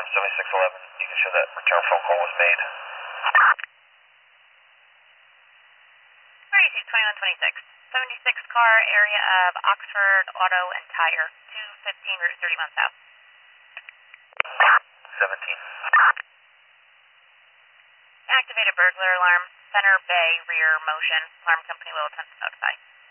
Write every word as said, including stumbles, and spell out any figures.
one seventy-six eleven. You can show that return phone call was made. thirty-two twenty-one twenty-six. seventy-six car area of Oxford Auto and Tire. two fifteen Route thirty-one South. seventeen. Activated burglar alarm. Center Bay rear motion. Alarm company will attempt to notify.